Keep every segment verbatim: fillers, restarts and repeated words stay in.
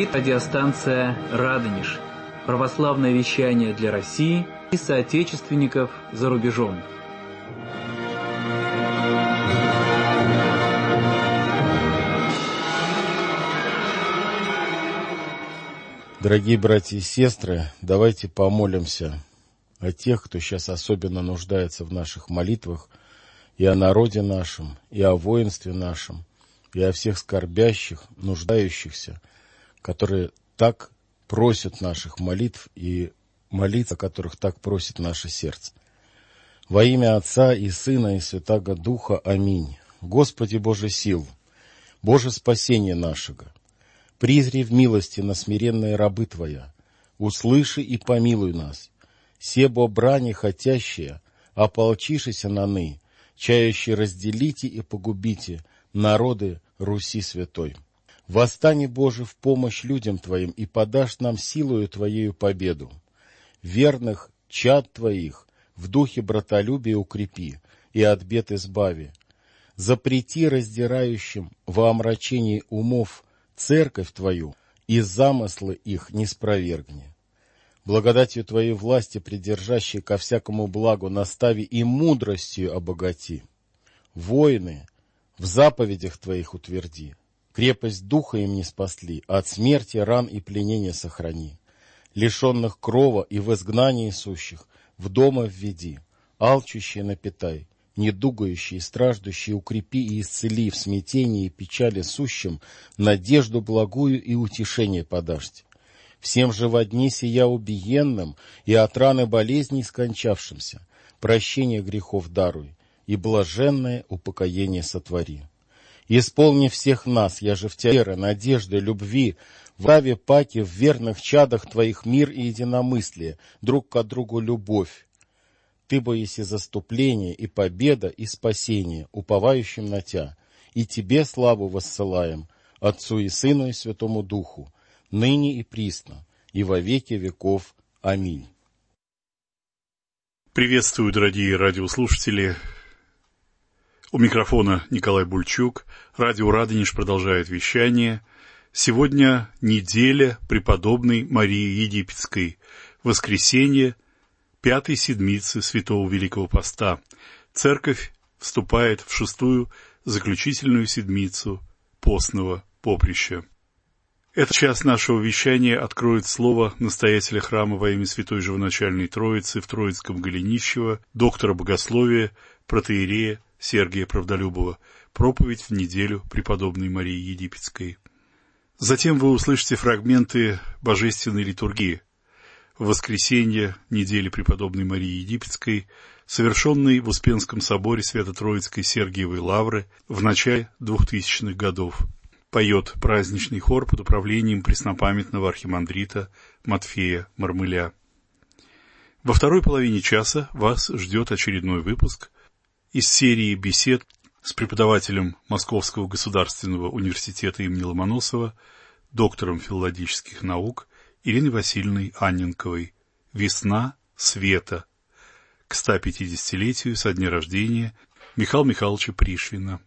Радиостанция «Радонеж». Православное вещание для России и соотечественников за рубежом. Дорогие братья и сестры, давайте помолимся о тех, кто сейчас особенно нуждается в наших молитвах, и о народе нашем, и о воинстве нашем, и о всех скорбящих, нуждающихся, которые так просят наших молитв и молитв, о которых так просит наше сердце. Во имя Отца и Сына и Святаго Духа. Аминь. Господи Боже сил, Боже спасение нашего, призри в милости на смиренные рабы Твоя, услыши и помилуй нас, себо брани хотящие, ополчишися на ны, чающие разделите и погубите народы Руси святой. Восстани, Боже, в помощь людям Твоим и подашь нам силою Твоею победу. Верных чад Твоих в духе братолюбия укрепи и от бед избави. Запрети раздирающим во омрачении умов церковь Твою и замыслы их не спровергни. Благодатью Твоей власти, придержащей ко всякому благу, настави и мудростью обогати. Воины в заповедях Твоих утверди. Крепость духа им не спасли, а от смерти, ран и пленения сохрани. Лишенных крова и в изгнании сущих в дома введи, алчущие напитай, недугающие и страждущие укрепи и исцели в смятении и печали сущим, надежду благую и утешение подашьте. Всем же во дни сия убиенным и от раны болезней скончавшимся прощение грехов даруй и блаженное упокоение сотвори. Исполни всех нас, я же в Тебя веры, надежды, любви, в праве паки, в верных чадах Твоих мир и единомыслие, друг к другу любовь. Ты бо еси заступление и победа и спасение, уповающим на Тя, и Тебе славу воссылаем, Отцу и Сыну и Святому Духу, ныне и присно, и во веки веков. Аминь. Приветствую, дорогие радиослушатели. У микрофона Николай Бульчук. Радио «Радонеж» продолжает вещание. Сегодня неделя преподобной Марии Египетской. Воскресенье пятой седмицы Святого Великого Поста. Церковь вступает в шестую заключительную седмицу постного поприща. Этот час нашего вещания откроет слово настоятеля храма во имя Святой Живоначальной Троицы в Троицком Голенищево, доктора богословия, протоиерея Сергия Правдолюбова, проповедь в неделю преподобной Марии Египетской. Затем вы услышите фрагменты божественной литургии в воскресенье недели преподобной Марии Египетской, совершенной в Успенском соборе Свято-Троицкой Сергиевой Лавры в начале двухтысячных годов. Поет праздничный хор под управлением преснопамятного архимандрита Матфея Мармыля. Во второй половине часа вас ждет очередной выпуск из серии бесед с преподавателем Московского государственного университета имени Ломоносова, доктором филологических наук Ириной Васильевной Анненковой «Весна света» к ста пятидесятилетию со дня рождения Михаила Михайловича Пришвина.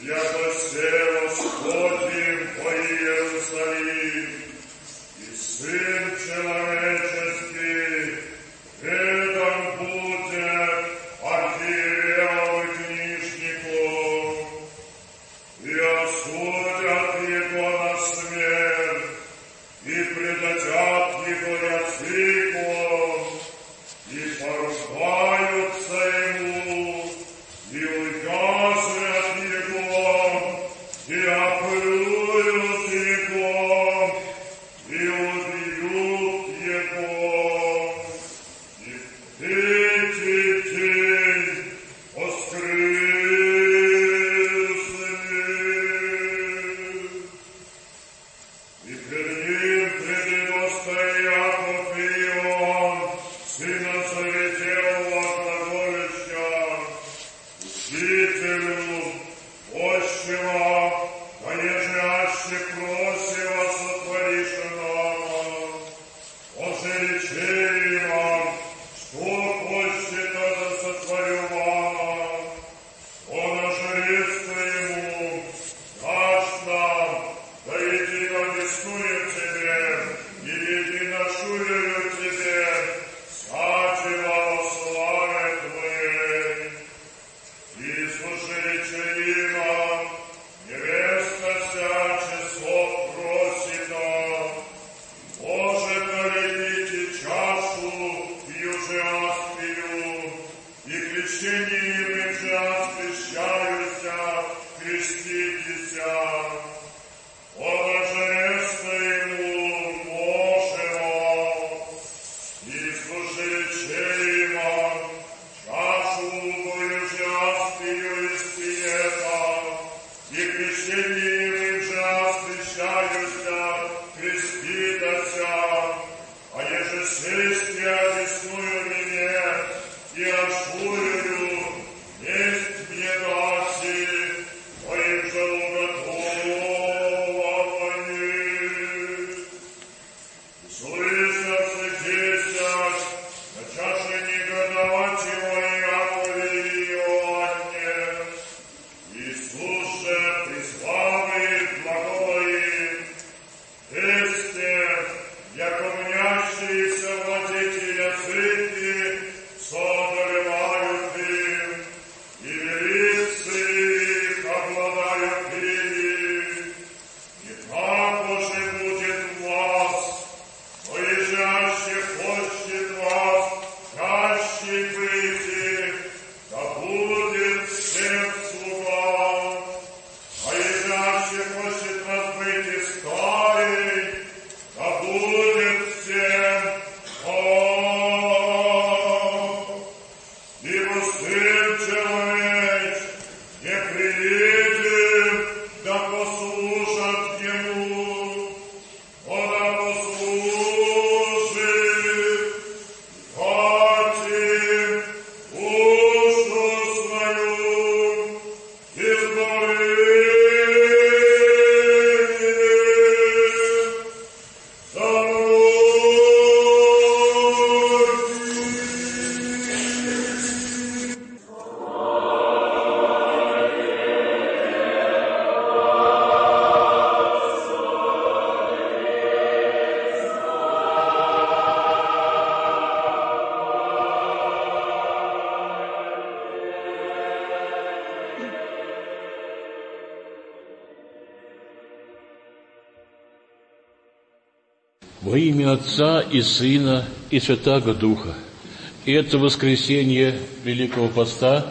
Во имя Отца и Сына и Святаго Духа. И это воскресенье Великого Поста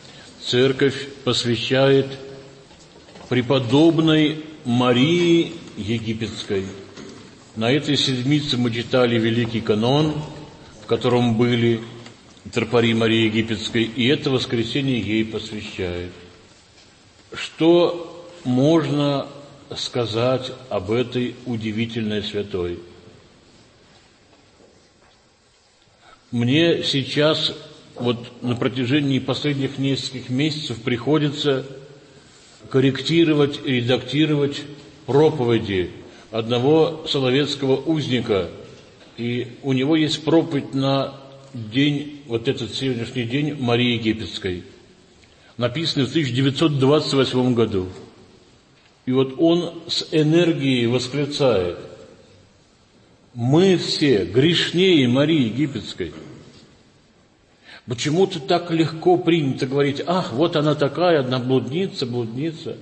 Церковь посвящает преподобной Марии Египетской. На этой седмице мы читали Великий канон, в котором были тропари Марии Египетской, и это воскресенье ей посвящает. Что можно сказать об этой удивительной святой? Мне сейчас, вот на протяжении последних нескольких месяцев, приходится корректировать и редактировать проповеди одного соловецкого узника. И у него есть проповедь на день, вот этот сегодняшний день Марии Египетской. написанный в тысяча девятьсот двадцать восьмом году. И вот он с энергией восклицает: мы все грешнее Марии Египетской. Почему-то так легко принято говорить: ах, вот она такая, одна блудница, блудница.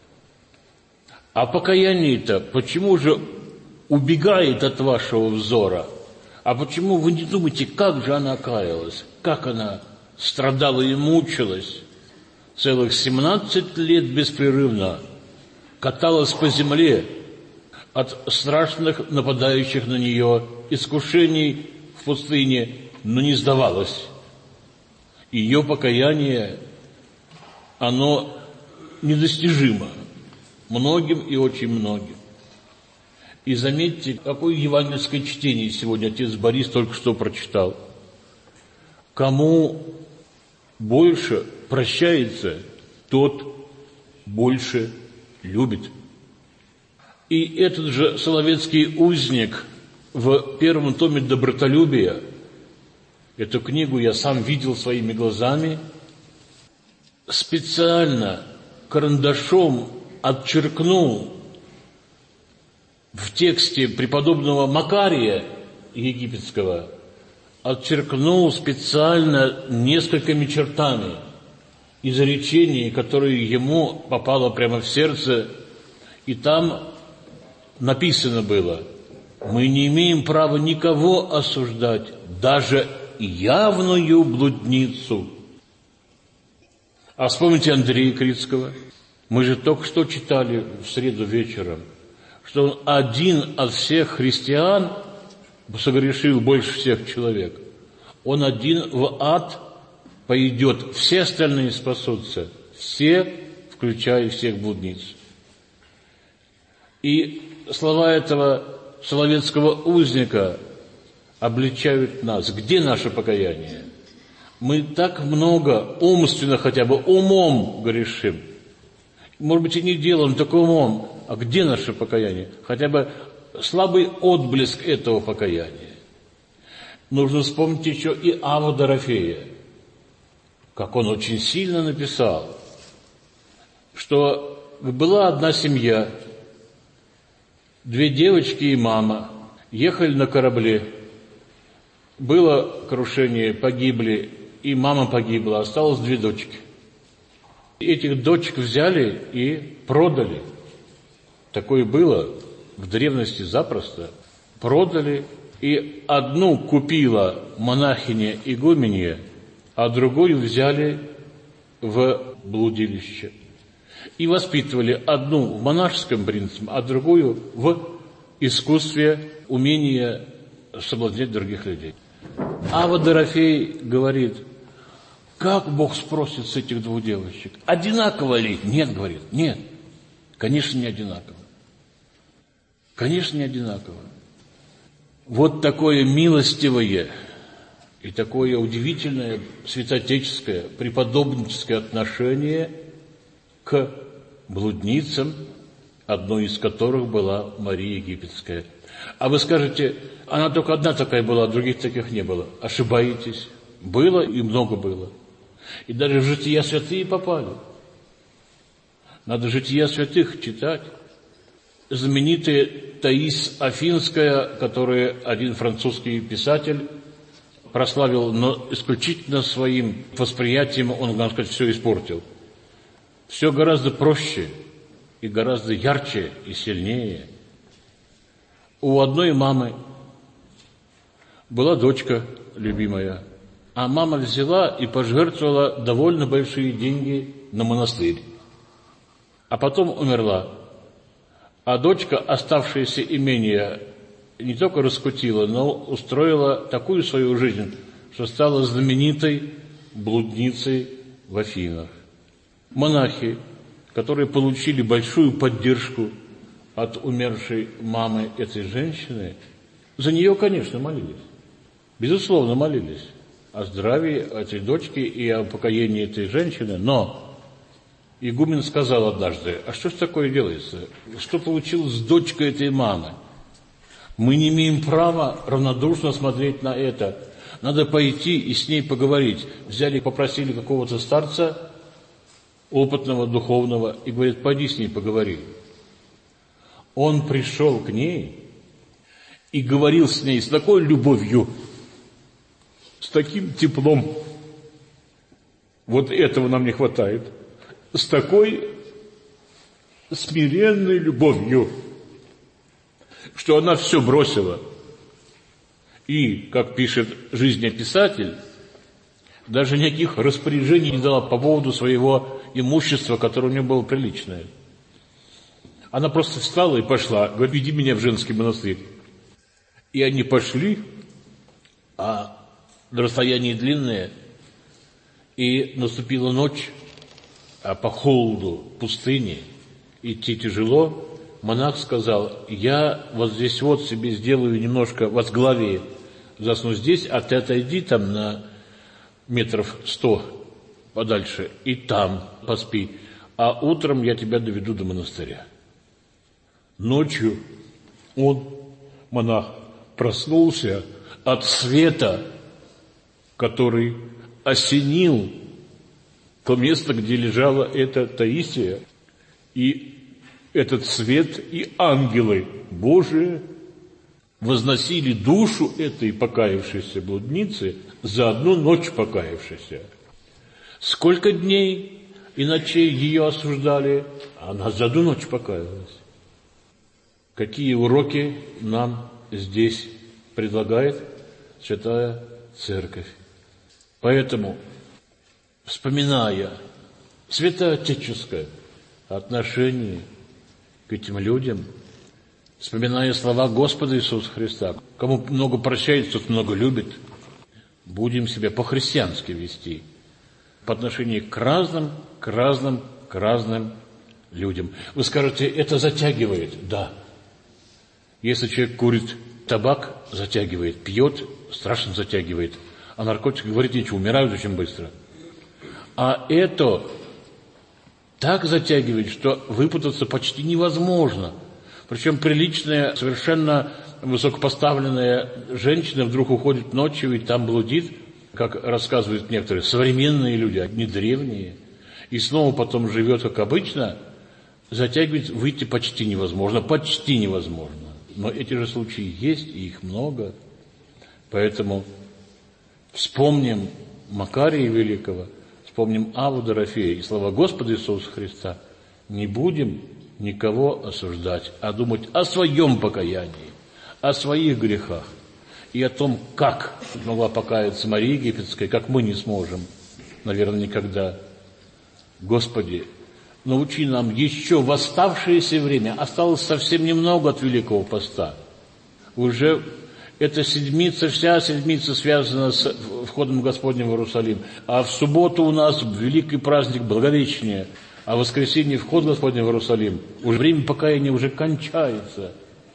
А покаяние-то почему же убегает от вашего взора? А почему вы не думаете, как же она каялась, как она страдала и мучилась? Целых семнадцать лет беспрерывно каталась по земле от страшных нападающих на нее искушений в пустыне, но не сдавалась. Ее покаяние, оно недостижимо многим и очень многим. И заметьте, какое евангельское чтение сегодня отец Борис только что прочитал. Кому больше прощается, тот больше любит. И этот же Соловецкий узник в первом томе «Добротолюбия», эту книгу я сам видел своими глазами, специально карандашом отчеркнул в тексте преподобного Макария Египетского, отчеркнул специально несколькими чертами изречений, которые ему попало прямо в сердце, и там написано было: мы не имеем права никого осуждать, даже явную блудницу. А вспомните Андрея Крицкого. Мы же только что читали в среду вечером, что он один от всех христиан согрешил больше всех человек. Он один в ад пойдет, все остальные спасутся, все, включая всех блудниц. И слова этого соловецкого узника обличают нас. Где наше покаяние? Мы так много умственно, хотя бы умом грешим. Может быть, и не делом, только умом. А где наше покаяние? Хотя бы слабый отблеск этого покаяния. Нужно вспомнить еще и Аву Дорофея, как он очень сильно написал, что была одна семья, две девочки и мама, ехали на корабле, было крушение, погибли, и мама погибла, осталось две дочки. Этих дочек взяли и продали. Такое было в древности запросто. Продали, и одну купила монахиня игуменья, а другую взяли в блудилище. И воспитывали одну в монашеском принципе, а другую в искусстве умения соблазнять других людей. Ава Дорофей говорит: как Бог спросит с этих двух девочек? Одинаково ли? Нет, говорит, нет. Конечно, не одинаково. Конечно, не одинаково. Вот такое милостивое и такое удивительное святоотеческое, преподобническое отношение к блудницам, одной из которых была Мария Египетская. А вы скажете, она только одна такая была, других таких не было. Ошибаетесь. Было и много было. И даже в жития святые попали. Надо жития святых читать. Знаменитая Таис Афинская, которую один французский писатель прославил, но исключительно своим восприятием он, можно сказать, все испортил. Все гораздо проще и гораздо ярче и сильнее. У одной мамы была дочка любимая, а мама взяла и пожертвовала довольно большие деньги на монастырь. А потом умерла. А дочка оставшееся имение не только раскутила, но устроила такую свою жизнь, что стала знаменитой блудницей в Афинах. Монахи, которые получили большую поддержку от умершей мамы этой женщины, за нее, конечно, молились. Безусловно, молились о здравии этой дочки и о покаянии этой женщины, но игумен сказал однажды: а что ж такое делается? Что получилось с дочкой этой мамы? Мы не имеем права равнодушно смотреть на это. Надо пойти и с ней поговорить. Взяли, попросили какого-то старца, опытного, духовного, и говорит: пойди с ней поговори. Он пришел к ней и говорил с ней с такой любовью, с таким теплом. Вот этого нам не хватает. С такой смиренной любовью, что она все бросила. И, как пишет жизнеописатель, даже никаких распоряжений не дала по поводу своего имущества, которое у нее было приличное. Она просто встала и пошла, говорит: веди меня в женский монастырь. И они пошли, а расстояние длинное, и наступила ночь, а по холоду пустыни идти тяжело. Монах сказал: я вот здесь вот себе сделаю немножко возглавие, засну здесь, а ты отойди там на метров сто подальше, и там поспи, а утром я тебя доведу до монастыря. Ночью он, монах, проснулся от света, который осенил то место, где лежала эта Таисия, и этот свет и ангелы Божии возносили душу этой покаявшейся блудницы за одну ночь покаявшейся. Сколько дней и ночей ее осуждали, она за одну ночь покаялась. Какие уроки нам здесь предлагает Святая Церковь? Поэтому, вспоминая святоотеческое отношение к этим людям, вспоминая слова Господа Иисуса Христа: кому много прощает, тот много любит, будем себя по-христиански вести по отношению к разным, к разным, к разным людям. Вы скажете: это затягивает. Да. Если человек курит табак, затягивает, пьет, страшно затягивает. А наркотики, говорить нечего, умирают очень быстро. А это так затягивает, что выпутаться почти невозможно. Причем приличная, совершенно высокопоставленная женщина вдруг уходит ночью и там блудит, как рассказывают некоторые современные люди, а не древние, и снова потом живет, как обычно. Затягивать, выйти почти невозможно, почти невозможно. Но эти же случаи есть, и их много. Поэтому вспомним Макария Великого, вспомним Авву Дорофея и слова Господа Иисуса Христа: не будем никого осуждать, а думать о своем покаянии, о своих грехах и о том, как могла покаяться Мария Египетская, как мы не сможем, наверное, никогда. Господи, научи нам еще в оставшееся время, осталось совсем немного от Великого Поста, уже эта седмица, вся седмица связана с входом Господним в Иерусалим, а в субботу у нас великий праздник Благовещения, а в воскресенье вход Господень в Иерусалим. Уже время покаяния уже кончается.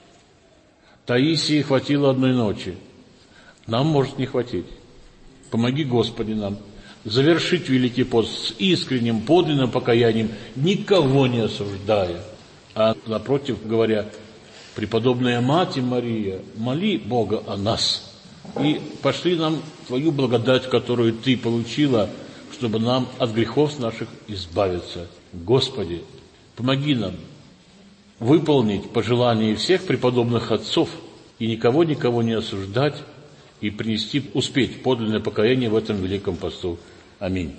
Таисии хватило одной ночи. Нам может не хватить. Помоги, Господи, нам завершить Великий пост с искренним, подлинным покаянием, никого не осуждая, а напротив говоря: преподобная Мать Мария, моли Бога о нас, и пошли нам Твою благодать, которую Ты получила, чтобы нам от грехов наших избавиться. Господи, помоги нам выполнить пожелания всех преподобных отцов и никого-никого не осуждать, и принести, успеть подлинное покаяние в этом великом посту. Аминь.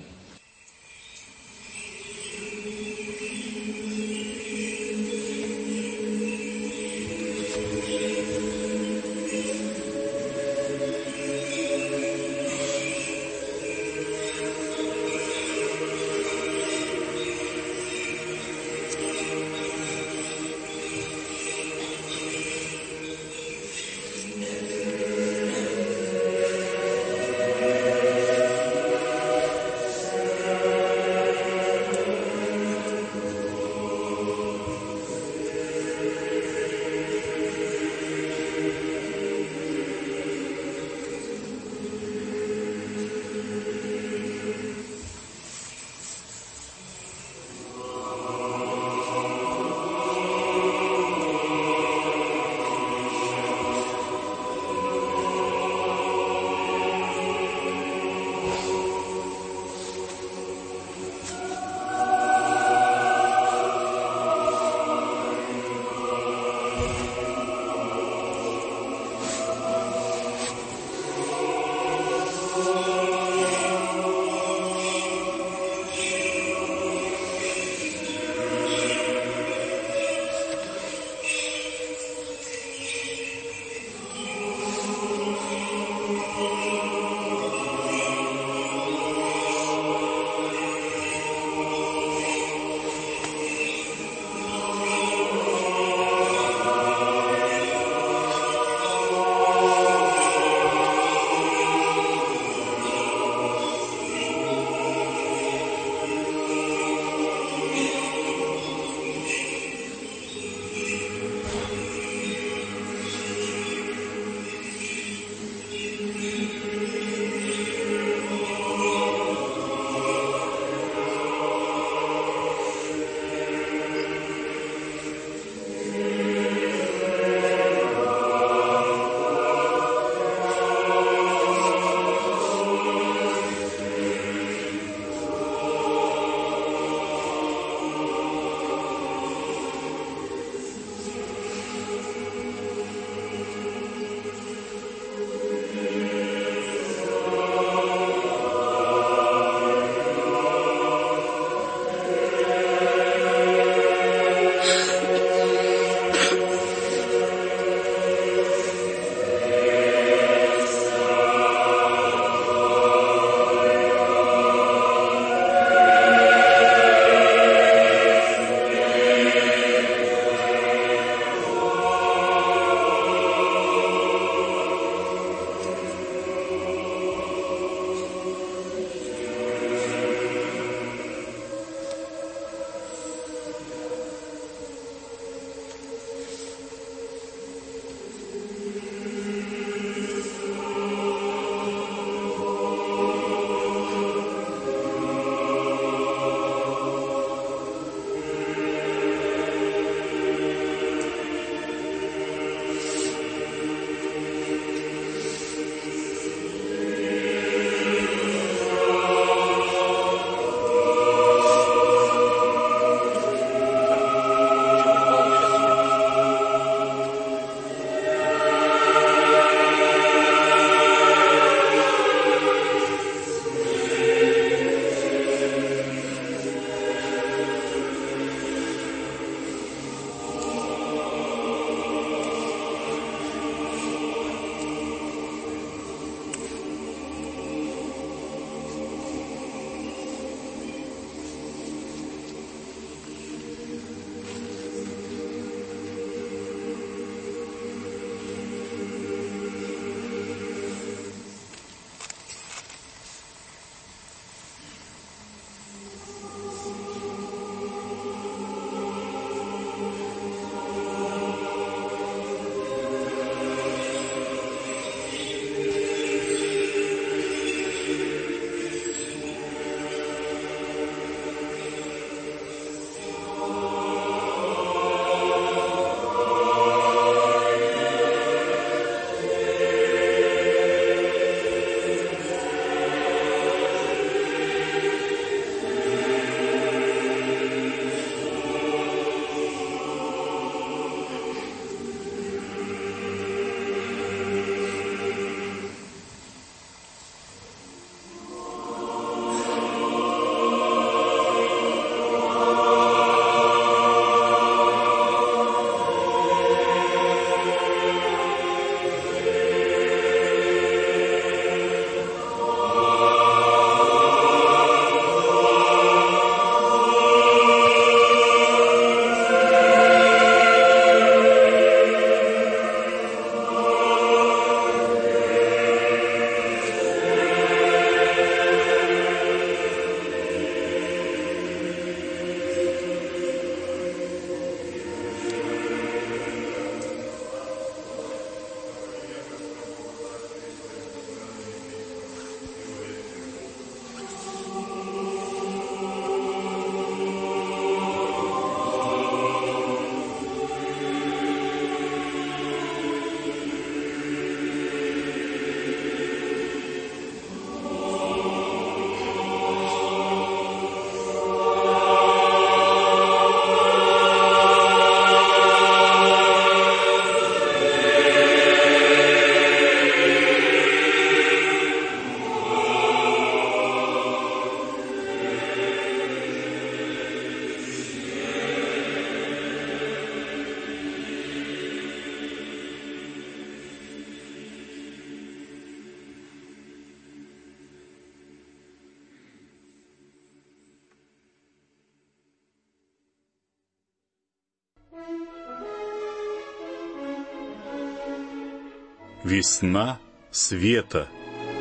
Весна света.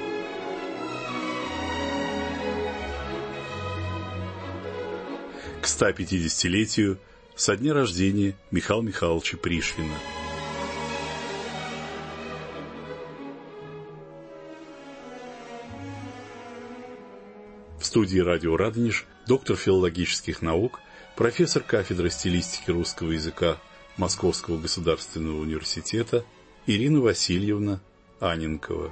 К ста пятидесятилетию со дня рождения Михаила Михайловича Пришвина. В студии радио «Радонеж» доктор филологических наук, профессор кафедры стилистики русского языка Московского государственного университета Ирина Васильевна Анненкова.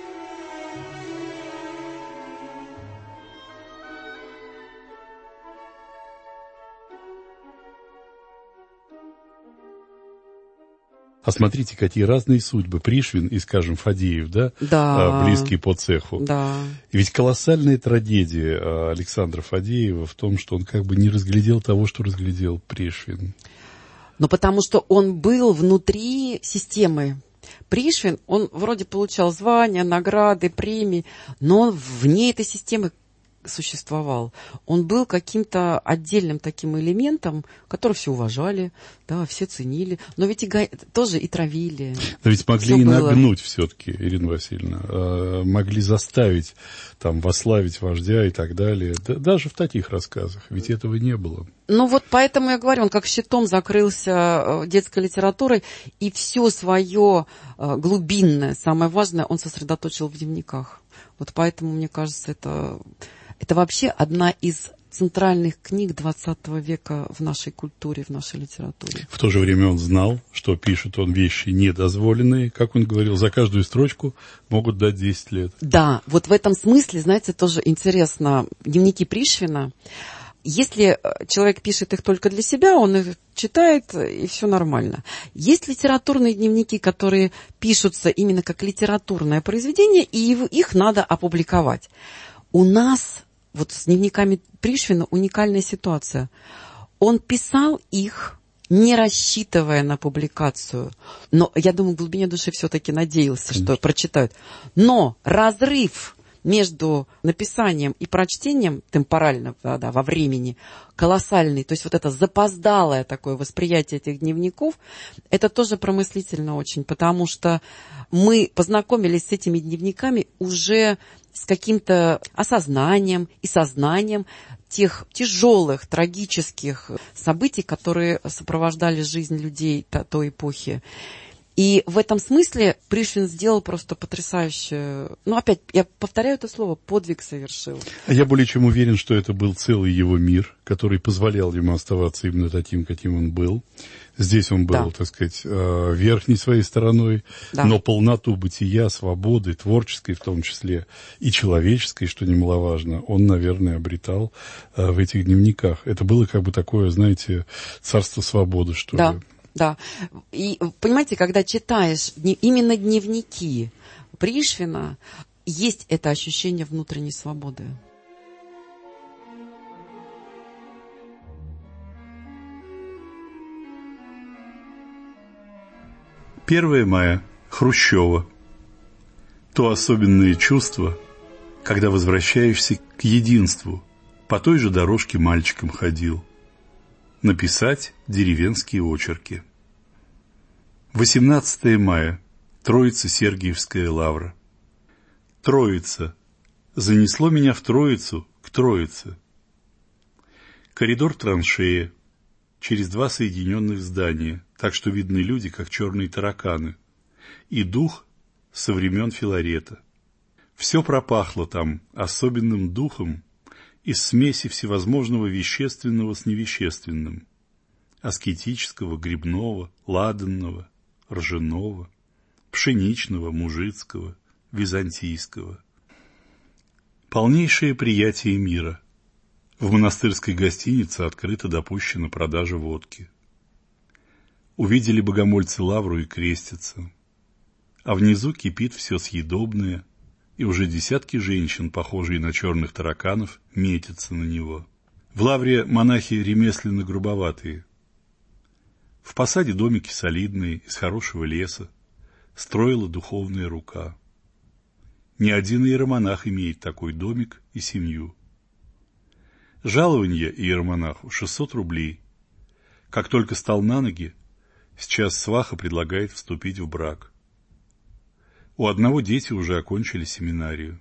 А смотрите, какие разные судьбы. Пришвин и, скажем, Фадеев, да? Да. Близкие по цеху. Да. И ведь колоссальная трагедия Александра Фадеева в том, что он как бы не разглядел того, что разглядел Пришвин. Но потому что он был внутри системы. Пришвин, он вроде получал звания, награды, премии, но он вне этой системы существовал. Он был каким-то отдельным таким элементом, который все уважали, да, все ценили, но ведь и га... тоже и травили. Но ведь могли Всё и было. нагнуть все-таки, Ирина Васильевна, э, могли заставить там восславить вождя и так далее. Да, даже в таких рассказах, ведь этого не было. Ну вот поэтому я говорю, он как щитом закрылся детской литературой, и все свое глубинное, самое важное, он сосредоточил в дневниках. Вот поэтому, мне кажется, это... Это вообще одна из центральных книг двадцатого века в нашей культуре, в нашей литературе. В то же время он знал, что пишет он вещи недозволенные. Как он говорил, за каждую строчку могут дать десять лет. Да, вот в этом смысле, знаете, тоже интересно, дневники Пришвина. Если человек пишет их только для себя, он их читает, и все нормально. Есть литературные дневники, которые пишутся именно как литературное произведение, и их надо опубликовать. У нас... Вот с дневниками Пришвина уникальная ситуация. Он писал их, не рассчитывая на публикацию. Но, я думаю, в глубине души все-таки надеялся, Конечно. Что прочитают. Но разрыв между написанием и прочтением темпорально, да, да, во времени, колоссальный. То есть вот это запоздалое такое восприятие этих дневников, это тоже промыслительно очень, потому что мы познакомились с этими дневниками уже с каким-то осознанием и сознанием тех тяжелых, трагических событий, которые сопровождали жизнь людей той эпохи. И в этом смысле Пришвин сделал просто потрясающе... Ну, опять, я повторяю это слово, подвиг совершил. Я более чем уверен, что это был целый его мир, который позволял ему оставаться именно таким, каким он был. Здесь он был, да. так сказать, верхней своей стороной, да. но полноту бытия, свободы, творческой в том числе, и человеческой, что немаловажно, он, наверное, обретал в этих дневниках. Это было как бы такое, знаете, царство свободы, что да. ли. Да, и понимаете, когда читаешь именно дневники Пришвина, есть это ощущение внутренней свободы. первое мая. Хрущева. То особенное чувство, когда возвращаешься к единству. По той же дорожке мальчиком ходил. Написать деревенские очерки. восемнадцатое мая. Троица-Сергиевская лавра. Троица. Занесло меня в Троицу, к Троице. Коридор траншея. Через два соединенных здания, так что видны люди, как черные тараканы. И дух со времен Филарета. Все пропахло там особенным духом, из смеси всевозможного вещественного с невещественным, аскетического, грибного, ладанного, ржаного, пшеничного, мужицкого, византийского. Полнейшее приятие мира. В монастырской гостинице открыто допущена продажа водки. Увидели богомольцы лавру и крестятся, а внизу кипит все съедобное, и уже десятки женщин, похожие на черных тараканов, метятся на него. В лавре монахи ремесленно-грубоватые. В посаде домики солидные, из хорошего леса, строила духовная рука. Ни один иеромонах имеет такой домик и семью. Жалованье иеромонаху шестьсот рублей. Как только стал на ноги, сейчас сваха предлагает вступить в брак. У одного дети уже окончили семинарию.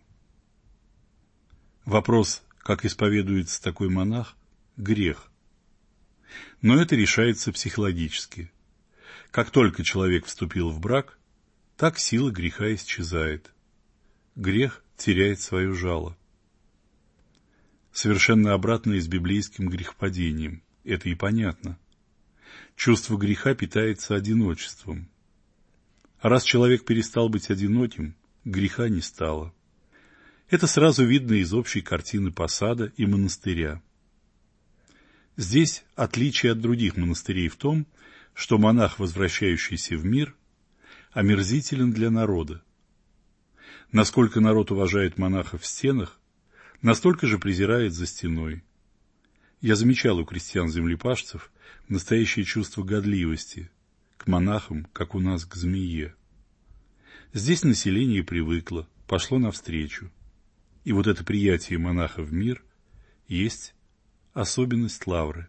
Вопрос, как исповедуется такой монах, грех. Но это решается психологически. Как только человек вступил в брак, так сила греха исчезает. Грех теряет свое жало. Совершенно обратно и с библейским грехопадением. Это и понятно. Чувство греха питается одиночеством. А раз человек перестал быть одиноким, греха не стало. Это сразу видно из общей картины посада и монастыря. Здесь отличие от других монастырей в том, что монах, возвращающийся в мир, омерзителен для народа. Насколько народ уважает монаха в стенах, настолько же презирает за стеной. Я замечал у крестьян-землепашцев настоящее чувство годливости к монахам, как у нас к змее. Здесь население привыкло, пошло навстречу. И вот это приятие монаха в мир есть особенность Лавры.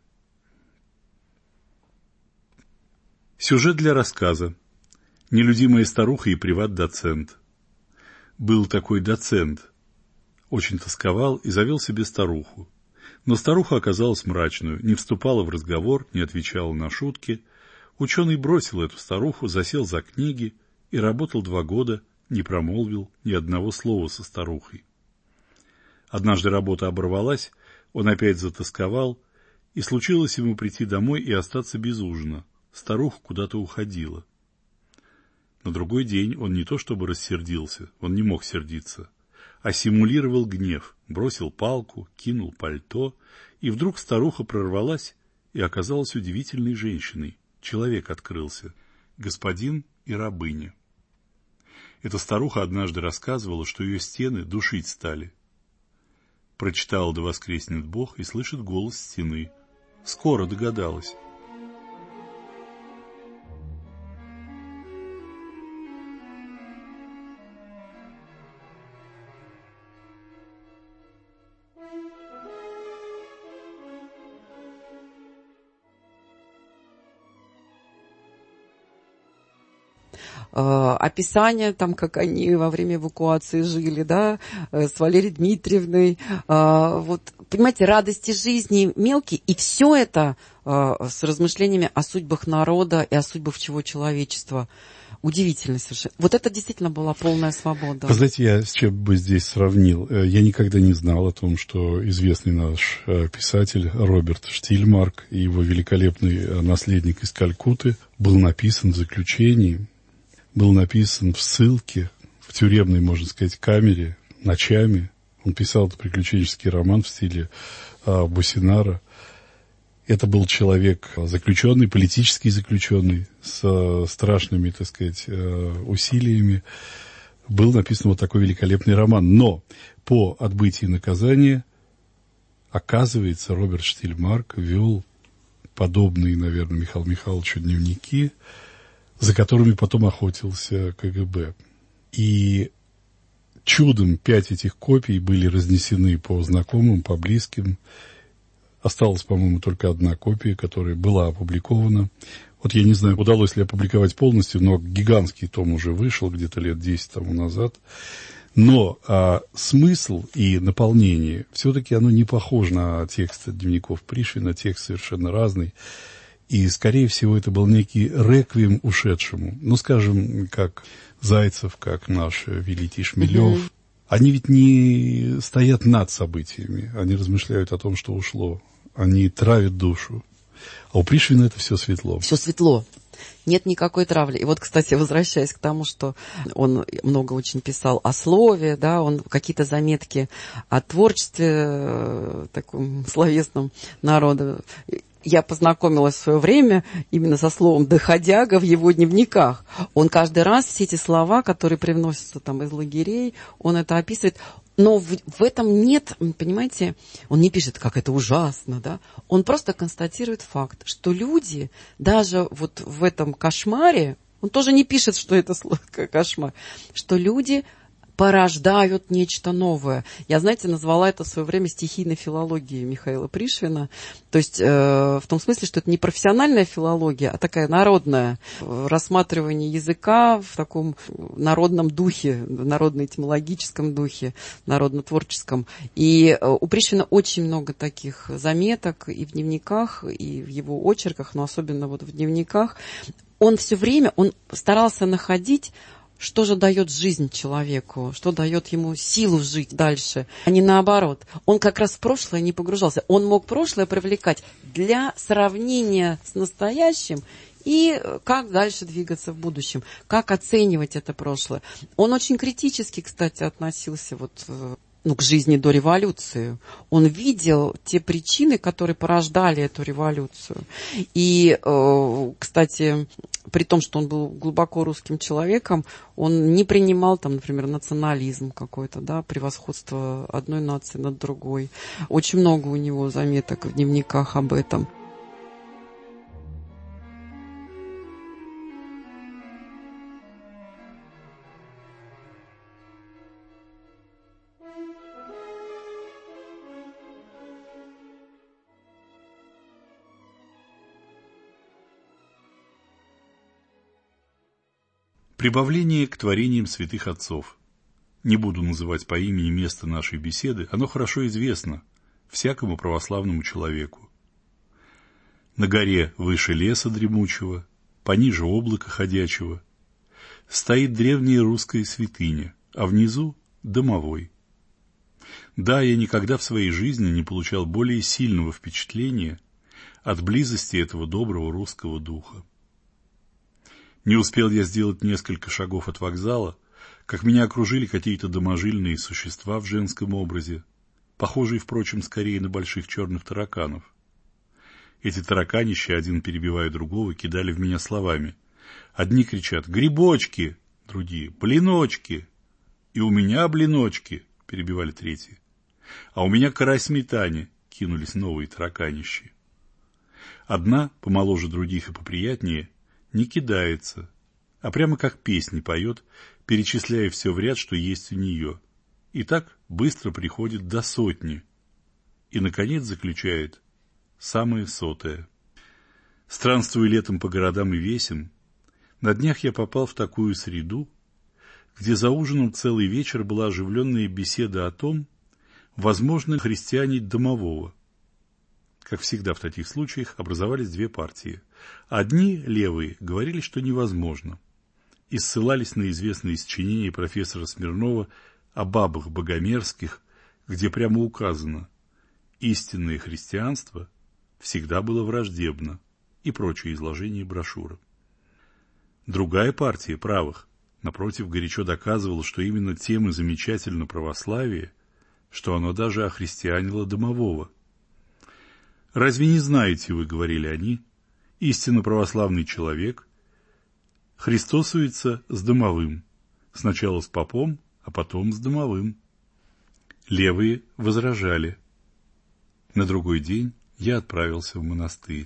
Сюжет для рассказа. Нелюдимая старуха и приват-доцент. Был такой доцент. Очень тосковал и завел себе старуху. Но старуха оказалась мрачную, не вступала в разговор, не отвечала на шутки. Ученый бросил эту старуху, засел за книги и работал два года, не промолвил ни одного слова со старухой. Однажды работа оборвалась, он опять затосковал, и случилось ему прийти домой и остаться без ужина. Старуха куда-то уходила. На другой день он не то чтобы рассердился, он не мог сердиться, а симулировал гнев, бросил палку, кинул пальто, и вдруг старуха прорвалась и оказалась удивительной женщиной. Человек открылся, господин и рабыня. Эта старуха однажды рассказывала, что ее стены душить стали. Прочитала «Да воскреснет Бог» и слышит голос стены. Скоро догадалась. Описание, там, как они во время эвакуации жили, да, с Валерией Дмитриевной. Вот, понимаете, радости жизни мелкие, и все это с размышлениями о судьбах народа и о судьбах всего человечества. Удивительно совершенно. Вот это действительно была полная свобода. Вы знаете, я с чем бы здесь сравнил. Я никогда не знал о том, что известный наш писатель Роберт Штильмарк и его великолепный наследник из Калькутты был написан в заключении, был написан в ссылке, в тюремной, можно сказать, камере, ночами. Он писал этот приключенческий роман в стиле а, Бусинара. Это был человек заключенный, политический заключенный, с страшными, так сказать, усилиями. Был написан вот такой великолепный роман. Но по отбытии наказания, оказывается, Роберт Штильмарк вел подобные, наверное, Михаилу Михайловичу дневники, за которыми потом охотился КГБ. И чудом пять этих копий были разнесены по знакомым, по близким. Осталась, по-моему, только одна копия, которая была опубликована. Вот я не знаю, удалось ли опубликовать полностью, но гигантский том уже вышел где-то лет десять тому назад. Но а, смысл и наполнение, все-таки оно не похоже на текст дневников Пришвина, текст совершенно разный. И, скорее всего, это был некий реквием ушедшему. Ну, скажем, как Зайцев, как наш великий Шмелев. Mm-hmm. Они ведь не стоят над событиями. Они размышляют о том, что ушло. Они травят душу. А у Пришвина это все светло. Все светло. Нет никакой травли. И вот, кстати, возвращаясь к тому, что он много очень писал о слове, да, он какие-то заметки о творчестве таком словесном народа. Я познакомилась в свое время именно со словом «доходяга» в его дневниках. Он каждый раз все эти слова, которые привносятся там из лагерей, он это описывает. Но в, в этом нет, понимаете, он не пишет, как это ужасно, да. Он просто констатирует факт, что люди даже вот в этом кошмаре, он тоже не пишет, что это кошмар, что люди порождают нечто новое. Я, знаете, назвала это в свое время стихийной филологией Михаила Пришвина. То есть э, в том смысле, что это не профессиональная филология, а такая народная. Рассматривание языка в таком народном духе, народно-этимологическом духе, народно-творческом. И э, у Пришвина очень много таких заметок и в дневниках, и в его очерках, но особенно вот в дневниках. Он все время, он старался находить, что же дает жизнь человеку, что дает ему силу жить дальше, а не наоборот. Он как раз в прошлое не погружался. Он мог прошлое привлекать для сравнения с настоящим и как дальше двигаться в будущем, как оценивать это прошлое. Он очень критически, кстати, относился вот, ну, к жизни до революции. Он видел те причины, которые порождали эту революцию. И, кстати, при том, что он был глубоко русским человеком, он не принимал, там, например, национализм какой-то, да, превосходство одной нации над другой. Очень много у него заметок в дневниках об этом. Прибавление к творениям святых отцов. Не буду называть по имени место нашей беседы, оно хорошо известно всякому православному человеку. На горе выше леса дремучего, пониже облака ходячего, стоит древняя русская святыня, а внизу – домовой. Да, я никогда в своей жизни не получал более сильного впечатления от близости этого доброго русского духа. Не успел я сделать несколько шагов от вокзала, как меня окружили какие-то доможильные существа в женском образе, похожие, впрочем, скорее на больших черных тараканов. Эти тараканища, один перебивая другого, кидали в меня словами. Одни кричат «Грибочки!», другие «Блиночки!», и «У меня блиночки!», перебивали третьи. «А у меня карась-сметане!», кинулись новые тараканищи. Одна, помоложе других и поприятнее, не кидается, а прямо как песни поет, перечисляя все в ряд, что есть у нее. И так быстро приходит до сотни. И, наконец, заключает самое сотое. Странствуя летом по городам и весям, на днях я попал в такую среду, где за ужином целый вечер была оживленная беседа о том, возможно ли христианить домового. Как всегда в таких случаях образовались две партии. Одни, левые, говорили, что невозможно, и ссылались на известные сочинения профессора Смирнова о бабах богомерзких, где прямо указано «истинное христианство всегда было враждебно» и прочие изложения брошюры. Другая партия правых, напротив, горячо доказывала, что именно тем и замечательно православие, что оно даже охристианило домового. «Разве не знаете вы, — говорили они, — истинно православный человек христосуется с домовым, сначала с попом, а потом с домовым». Левые возражали. На другой день я отправился в монастырь.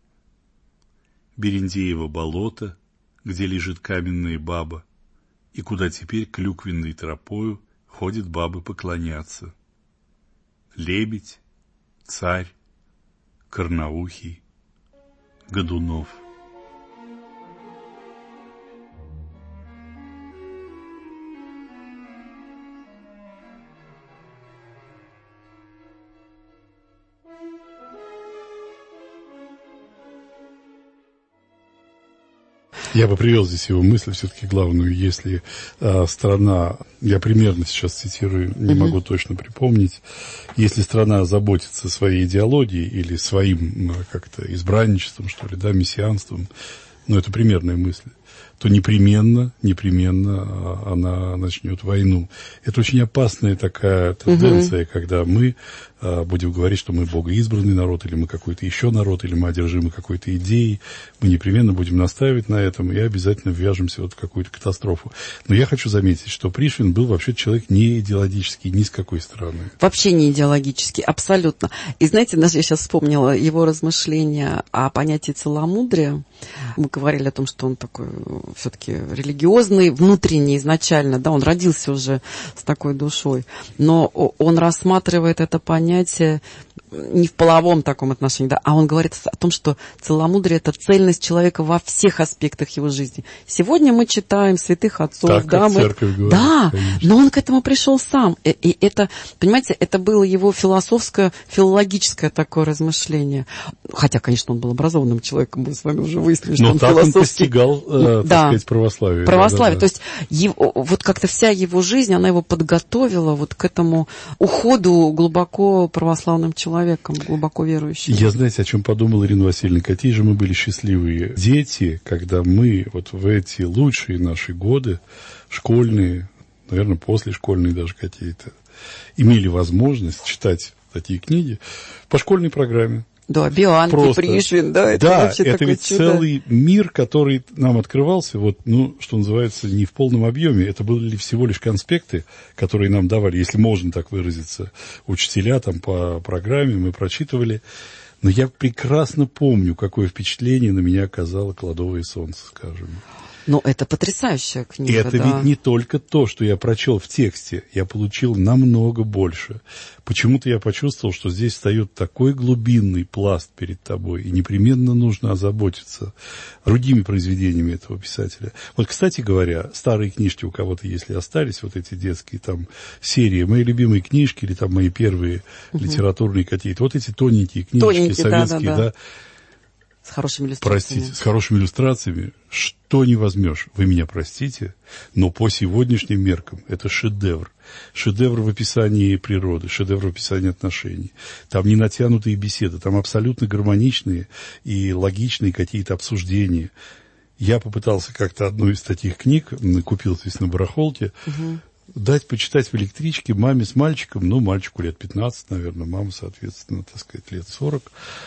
Берендеево болото, где лежит каменная баба, и куда теперь клюквенной тропою ходят бабы поклоняться. Лебедь, царь, Карнаухий, Годунов. Я бы привел здесь его мысль, все-таки главную, если э, страна, я примерно сейчас цитирую, не mm-hmm. могу точно припомнить, если страна заботится своей идеологией или своим ну, как-то избранничеством, что ли, да, мессианством, ну, это примерная мысль, то непременно, непременно она начнет войну. Это очень опасная такая тенденция, mm-hmm. когда мы а, будем говорить, что мы богоизбранный народ, или мы какой-то еще народ, или мы одержимы какой-то идеей. Мы непременно будем настаивать на этом и обязательно ввяжемся вот в какую-то катастрофу. Но я хочу заметить, что Пришвин был вообще человек не идеологический, ни с какой стороны. Вообще не идеологический, абсолютно. И знаете, даже я сейчас вспомнила его размышления о понятии целомудрия. Мы говорили о том, что он такой все-таки религиозный, внутренний изначально, да, он родился уже с такой душой, но он рассматривает это понятие не в половом таком отношении, да, а он говорит о том, что целомудрие – это цельность человека во всех аспектах его жизни. Сегодня мы читаем святых отцов, так, да, как мы, церковь говорит, да, конечно. Но он к этому пришел сам, и, и это, понимаете, это было его философское, филологическое такое размышление. Хотя, конечно, он был образованным человеком, мы с вами уже выяснили, что но он так философский. он постигал, э, так да, сказать, православие. Православие, да, да, то есть его, вот как-то вся его жизнь, она его подготовила вот к этому уходу глубоко православным человеком, глубоко верующим. Я, знаете, о чем подумал, Ирина Васильевна, какие же мы были счастливые дети, когда мы вот в эти лучшие наши годы, школьные, наверное, послешкольные даже какие-то, имели возможность читать такие книги по школьной программе. Да, Бианки, Просто. Пришвин, да, это да, вообще это такое ведь чудо. целый мир, который нам открывался, вот, ну, что называется, не в полном объеме. Это были всего лишь конспекты, которые нам давали, если можно так выразиться, учителя там по программе, мы прочитывали. Но я прекрасно помню, какое впечатление на меня оказало «Кладовое солнце», скажем. Ну, это потрясающая книга, И это да. ведь не только то, что я прочел в тексте, я получил намного больше. Почему-то я почувствовал, что здесь встает такой глубинный пласт перед тобой, и непременно нужно озаботиться другими произведениями этого писателя. Вот, кстати говоря, старые книжки у кого-то, если остались, вот эти детские там серии, мои любимые книжки или там мои первые угу. литературные какие-то, вот эти тоненькие книжки тоненькие, советские, да, да, да. да. С хорошими иллюстрациями. Простите, с хорошими иллюстрациями, что не возьмешь, вы меня простите, но по сегодняшним меркам это шедевр. Шедевр в описании природы, шедевр в описании отношений. Там не натянутые беседы, там абсолютно гармоничные и логичные какие-то обсуждения. Я попытался как-то одну из таких книг, купил здесь на барахолке, угу. дать почитать в электричке маме с мальчиком, ну, мальчику лет пятнадцать, наверное, мама, соответственно, так сказать, лет сорок.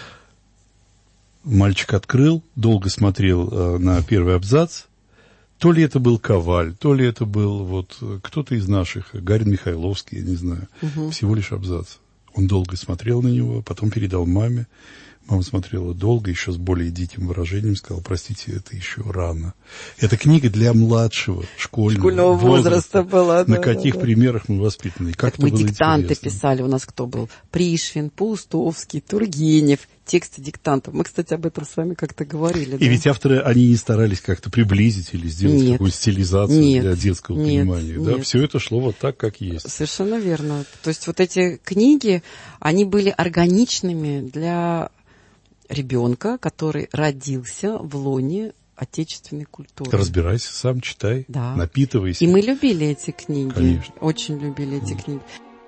Мальчик открыл, долго смотрел э, на первый абзац. То ли это был Коваль, то ли это был вот кто-то из наших, Гарин Михайловский, я не знаю. Угу. Всего лишь абзац. Он долго смотрел на него, потом передал маме. Мама смотрела долго, еще с более диким выражением, сказала: простите, это еще рано. Это книга для младшего школьного, школьного возраста, возраста была. На да, каких да, примерах мы воспитаны. Как так мы было диктанты интересно. Писали, у нас кто был? Пришвин, Паустовский, Тургенев, тексты диктантов. Мы, кстати, об этом с вами как-то говорили. И да? ведь авторы, они не старались как-то приблизить или сделать нет, какую-то стилизацию нет, для детского нет, понимания. нет. Да? Все это шло вот так, как есть. Совершенно верно. То есть вот эти книги, они были органичными для ребенка, который родился в лоне отечественной культуры. Разбирайся сам, читай, да. напитывайся. И мы любили эти книги. Конечно. Очень любили эти mm. книги.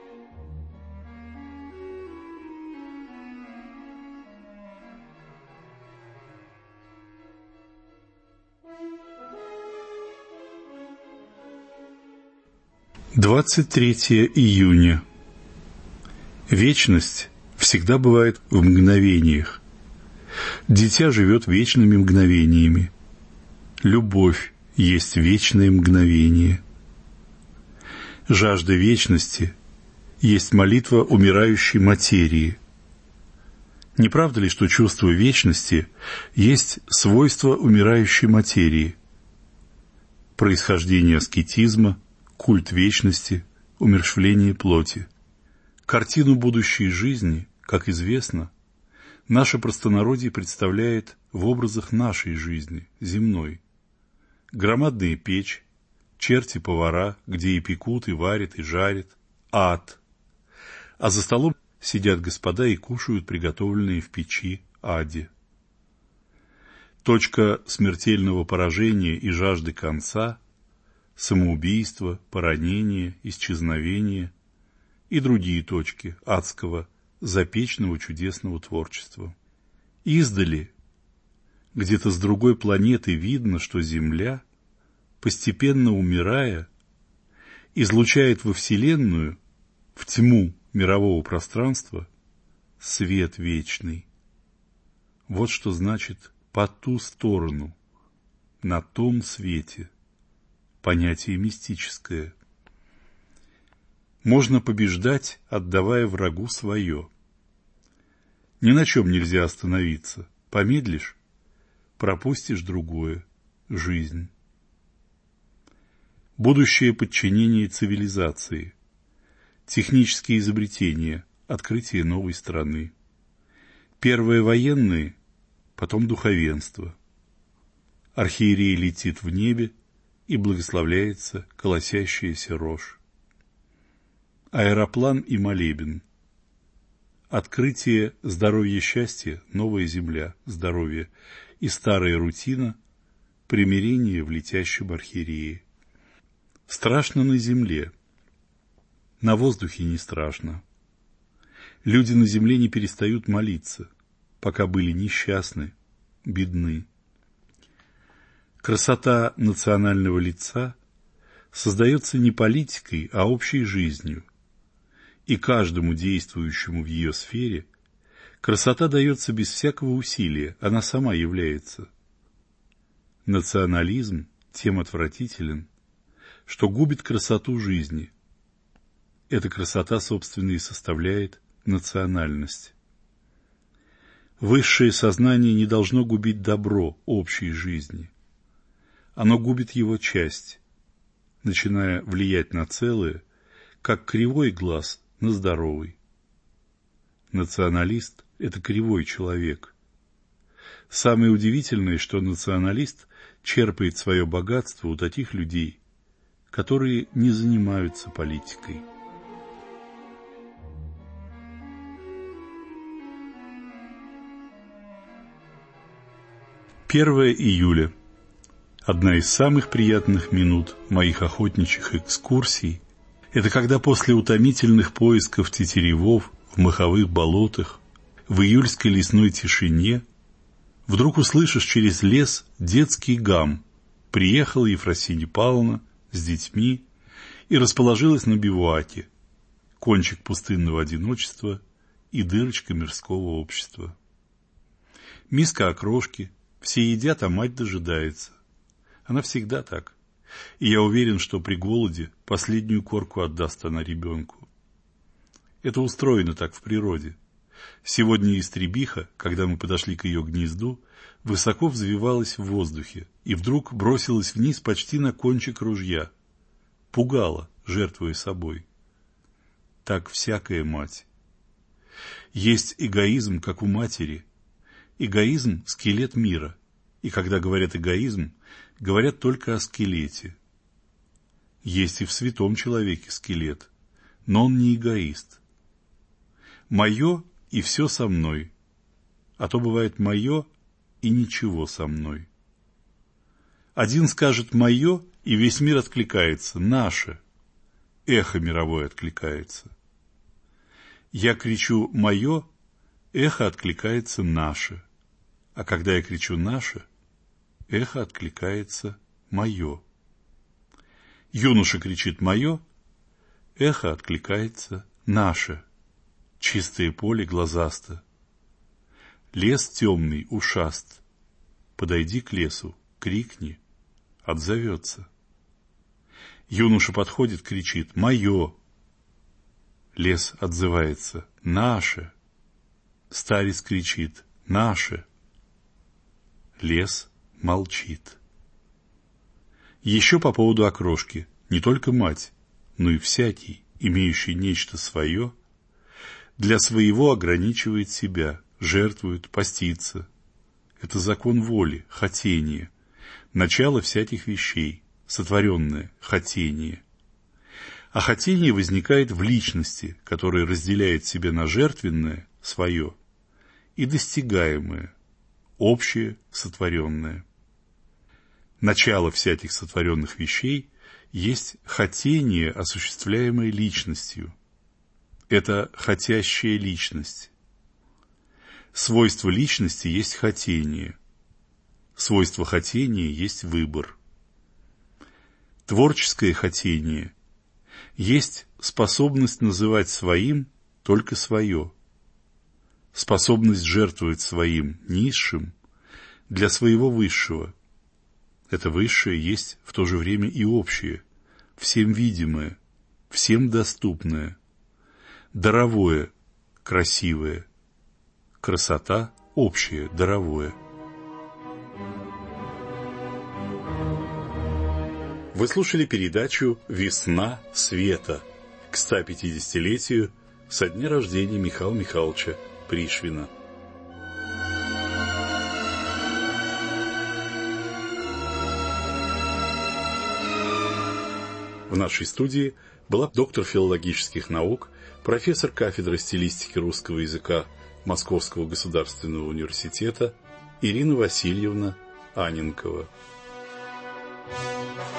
двадцать третьего июня. Вечность всегда бывает в мгновениях. Дитя живет вечными мгновениями. Любовь есть вечное мгновение. Жажда вечности есть молитва умирающей материи. Не правда ли, что чувство вечности есть свойство умирающей материи? Происхождение аскетизма, культ вечности, умерщвление плоти. Картину будущей жизни, как известно, наше простонародье представляет в образах нашей жизни, земной. Громадная печь, черти-повара, где и пекут, и варят, и жарят, ад. А за столом сидят господа и кушают приготовленные в печи аде. Точка смертельного поражения и жажды конца, самоубийство, поранение, исчезновение и другие точки адского, запечного чудесного творчества. Издали, где-то с другой планеты, видно, что Земля, постепенно умирая, излучает во Вселенную, в тьму мирового пространства, свет вечный. Вот что значит «по ту сторону», «на том свете», понятие мистическое. Можно побеждать, отдавая врагу свое. Ни на чем нельзя остановиться. Помедлишь — пропустишь другое. – жизнь. Будущее подчинение цивилизации, технические изобретения, открытие новой страны. Первые военные, потом духовенство. Архиерей летит в небе, и благословляется колосящаяся рожь. Аэроплан и молебен. Открытие, здоровье, счастье, новая земля, здоровье и старая рутина, примирение в летящем архиерее. Страшно на земле. На воздухе не страшно. Люди на земле не перестают молиться, пока были несчастны, бедны. Красота национального лица создается не политикой, а общей жизнью, и каждому действующему в ее сфере красота дается без всякого усилия, она сама является. Национализм тем отвратителен, что губит красоту жизни. Эта красота, собственно, и составляет национальность. Высшее сознание не должно губить добро общей жизни. Оно губит его часть, начиная влиять на целое, как кривой глаз на здоровый. Националист – это кривой человек. Самое удивительное, что националист черпает свое богатство у таких людей, которые не занимаются политикой. первое июля. Одна из самых приятных минут моих охотничьих экскурсий – это когда после утомительных поисков тетеревов в моховых болотах, в июльской лесной тишине, вдруг услышишь через лес детский гам. Приехала Ефросинья Павловна с детьми и расположилась на бивуаке, кончик пустынного одиночества и дырочка мирского общества. Миска окрошки, все едят, а мать дожидается. Она всегда так. И я уверен, что при голоде последнюю корку отдаст она ребенку. Это устроено так в природе. Сегодня истребиха, когда мы подошли к ее гнезду, высоко взвивалась в воздухе и вдруг бросилась вниз почти на кончик ружья. Пугала, жертвуя собой. Так всякая мать. Есть эгоизм, как у матери. Эгоизм – скелет мира. И когда говорят эгоизм, говорят только о скелете. Есть и в святом человеке скелет, но он не эгоист. Мое и все со мной, а то бывает мое и ничего со мной. Один скажет «мое», и весь мир откликается «наше», эхо мировое откликается. Я кричу «мое», эхо откликается «наше», а когда я кричу «наше», эхо откликается «мое». Юноша кричит «мое», эхо откликается «наше». Чистое поле глазасто. Лес темный, ушаст. Подойди к лесу, крикни, отзовется. Юноша подходит, кричит «мое». Лес отзывается «наше». Старец кричит «наше». Лес молчит. Еще по поводу окрошки. Не только мать, но и всякий, имеющий нечто свое, для своего ограничивает себя, жертвует, постится. Это закон воли, хотение, начало всяких вещей, сотворенное хотение. А хотение возникает в личности, которая разделяет себя на жертвенное, свое, и достигаемое, общее, сотворенное. Начало всяких сотворенных вещей есть хотение, осуществляемое личностью. Это хотящая личность. Свойство личности есть хотение. Свойство хотения есть выбор. Творческое хотение есть способность называть своим только свое. Способность жертвовать своим низшим для своего высшего. Это высшее есть в то же время и общее, всем видимое, всем доступное, даровое, красивое, красота общее, даровое. Вы слушали передачу «Весна света» к ста пятидесятилетию со дня рождения Михаила Михайловича Пришвина. В нашей студии была доктор филологических наук, профессор кафедры стилистики русского языка Московского государственного университета Ирина Васильевна Анненкова.